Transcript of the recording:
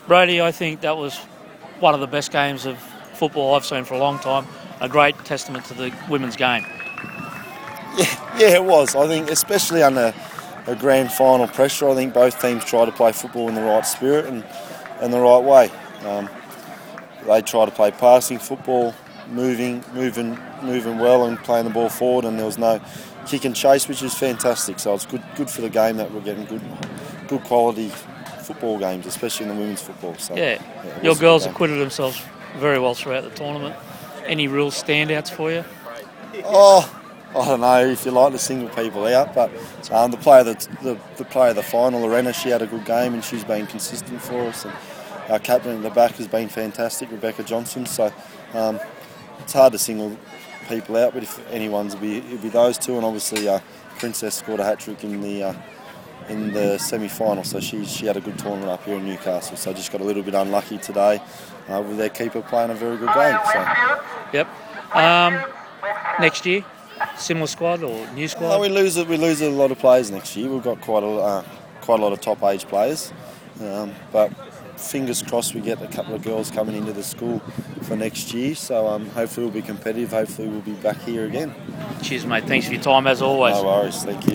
Brady, I think that was one of the best games of football I've seen for a long time. A great testament to the women's game. Yeah, it was. I think, especially under a grand final pressure, I think both teams try to play football in the right spirit and the right way. They try to play passing football, moving well and playing the ball forward, and there was no kick and chase, which is fantastic. So it's good for the game that we're getting good quality football games, especially in the women's football. So, yeah your girls acquitted themselves very well throughout the tournament. Any real standouts for you? Oh, I don't know if you like to single people out, but the player of the final, Lorena, she had a good game and she's been consistent for us. And our captain at the back has been fantastic, Rebecca Johnson. So it's hard to single people out, but if anyone's, it'd be those two. And obviously, Princess scored a hat trick in the semi-final, so she had a good tournament up here in Newcastle. So just got a little bit unlucky today with their keeper playing a very good game. So. Yep. Next year, similar squad or new squad? No, we lose a lot of players next year. We've got quite a lot of top age players, but fingers crossed we get a couple of girls coming into the school for next year. So hopefully we'll be competitive. Hopefully we'll be back here again. Cheers, mate. Thanks for your time as always. No worries. Thank you.